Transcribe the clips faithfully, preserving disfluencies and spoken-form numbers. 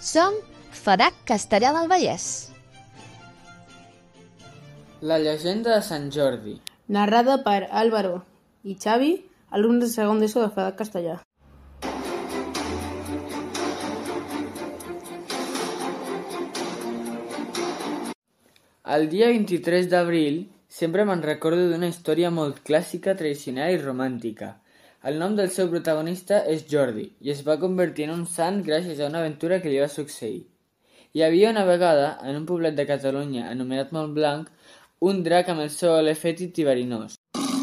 Som Farac Castellar del Vallès. La llegenda de Sant Jordi. Narrada per Álvaro i Xavi, alumnes de segon d'ESO de Farac Castellar. El dia vint-i-tres d'abril sempre me'n recordo d'una història molt clàssica, tradicional i romàntica. El nom del seu protagonista és Jordi i es va convertir en un sant gràcies a una aventura que li va succeir. Hi havia una vegada, en un poblet de Catalunya anomenat Montblanc, un drac amb el seu alè fètid i verinós.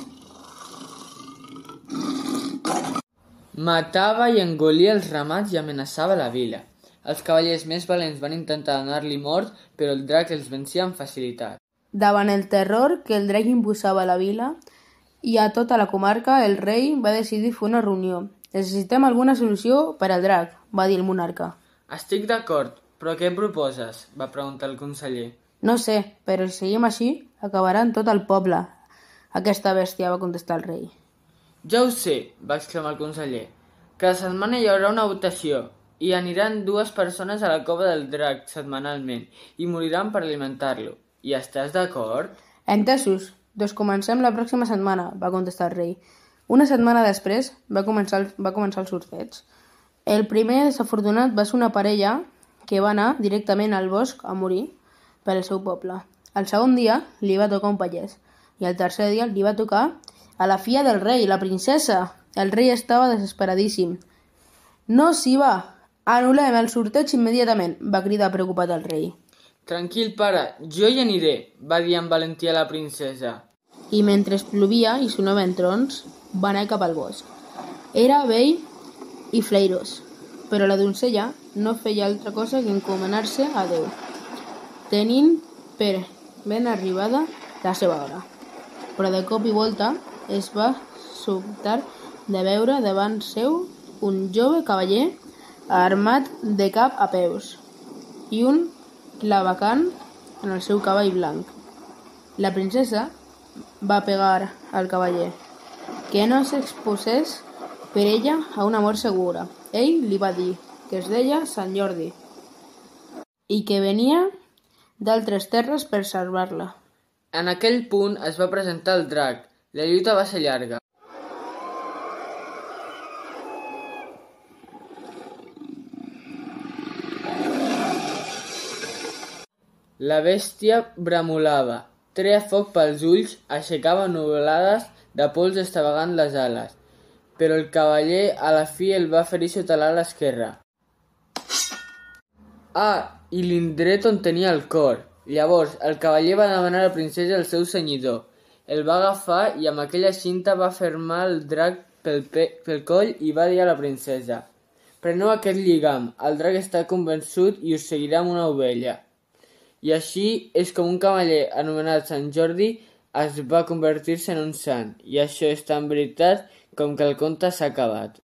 Matava i engolia els ramats i amenaçava la vila. Els cavallers més valents van intentar donar-li mort, però el drac els vencia amb facilitat. Davant el terror que el drac imposava a la vila i a tota la comarca, el rei va decidir fer una reunió. Necessitem alguna solució per al drac, va dir el monarca. Estic d'acord, però què proposes? Va preguntar el conseller. No sé, però si seguim així, acabarà en tot el poble. Aquesta bèstia, va contestar el rei. Ja ho sé, va exclamar el conseller. Cada setmana hi haurà una votació i aniran dues persones a la cova del drac setmanalment i moriran per alimentar-lo. I estàs d'acord? Entesos, doncs comencem la pròxima setmana, va contestar el rei. Una setmana després va començar el, va començar el sorteig. El primer desafortunat va ser una parella que va anar directament al bosc a morir per al seu poble. El segon dia li va tocar un pagès i el tercer dia li va tocar a la filla del rei, la princesa. El rei estava desesperadíssim. No s'hi va! Anul·lem el sorteig immediatament, va cridar preocupat el rei. Tranquil, pare, jo hi aniré, va dir amb valentia la princesa. I mentre plovia i sonaven trons, va anar cap al bosc. Era vell i flairós, però la donzella no feia altra cosa que encomanar-se a Déu, tenint per ben arribada la seva hora. Però de cop i volta es va sobtar de veure davant seu un jove cavaller armat de cap a peus i un clavacant en el seu cavall blanc. La princesa va pegar al cavaller que no s'exposés per ella a una mort segura. Ell li va dir que es deia Sant Jordi i que venia d'altres terres per salvar-la. En aquell punt es va presentar el drac. La lluita va ser llarga. La bèstia bramulava, treia foc pels ulls, aixecava nuvolades de pols estavegant les ales, però el cavaller a la fi el va ferir sota l'ala esquerra. Ah, i l'indret on tenia el cor. Llavors, el cavaller va demanar a la princesa el seu cenyidor. El va agafar i amb aquella cinta va fermar el drac pel, pel coll i va dir a la princesa: «Preneu aquest lligam, el drac està convençut i us seguirà amb una ovella». I així és com un cavaller anomenat Sant Jordi es va convertir-se en un sant. I això és tan veritat com que el conte s'ha acabat.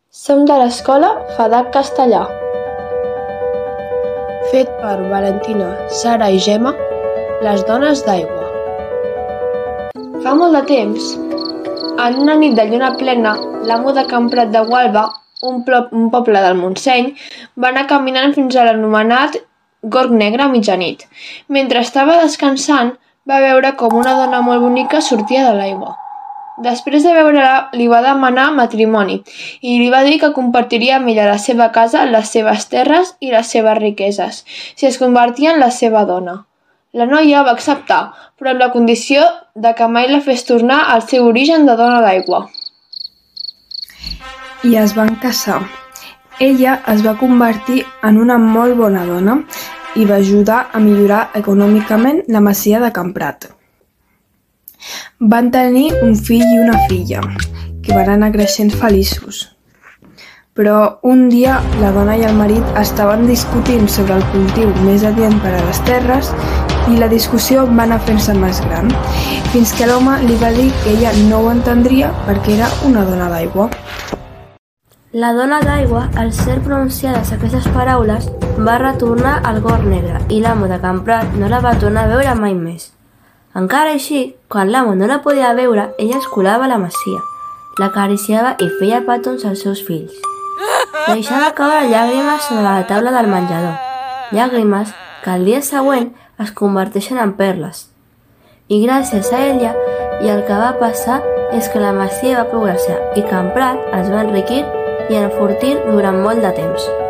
Som de l'escola Fadac Castellà. Fet per Valentina, Sara i Gemma, les dones d'aigua. Fa molt de temps, en una nit de lluna plena, l'amo de Can Prat de Gualba, un, un poble del Montseny, va anar caminant fins a l'anomenat Gorg Negre a mitjanit. Mentre estava descansant, va veure com una dona molt bonica sortia de l'aigua. Després de veure-la, li va demanar matrimoni i li va dir que compartiria amb ella la seva casa, les seves terres i les seves riqueses, si es convertia en la seva dona. La noia va acceptar, però amb la condició de que mai la fes tornar al seu origen de dona d'aigua. I es van casar. Ella es va convertir en una molt bona dona i va ajudar a millorar econòmicament la masia de Can Prat. Van tenir un fill i una filla, que van anar creixent feliços. Però un dia la dona i el marit estaven discutint sobre el cultiu més adient per a les terres i la discussió va anar fent-se més gran, fins que l'home li va dir que ella no ho entendria perquè era una dona d'aigua. La dona d'aigua, al ser pronunciades aquestes paraules, va retornar al Gorg Negre i l'amo de Can Prat no la va tornar a veure mai més. Encara així, quan l'amo no la podia veure, ella es colava a la masia, l'acariciava i feia petons als seus fills. Deixava caure llàgrimes sobre la taula del menjador, llàgrimes que el dia següent es converteixen en perles. I gràcies a ella i el que va passar és que la masia va progressar i Can Prat es va enriquir i enfortir durant molt de temps.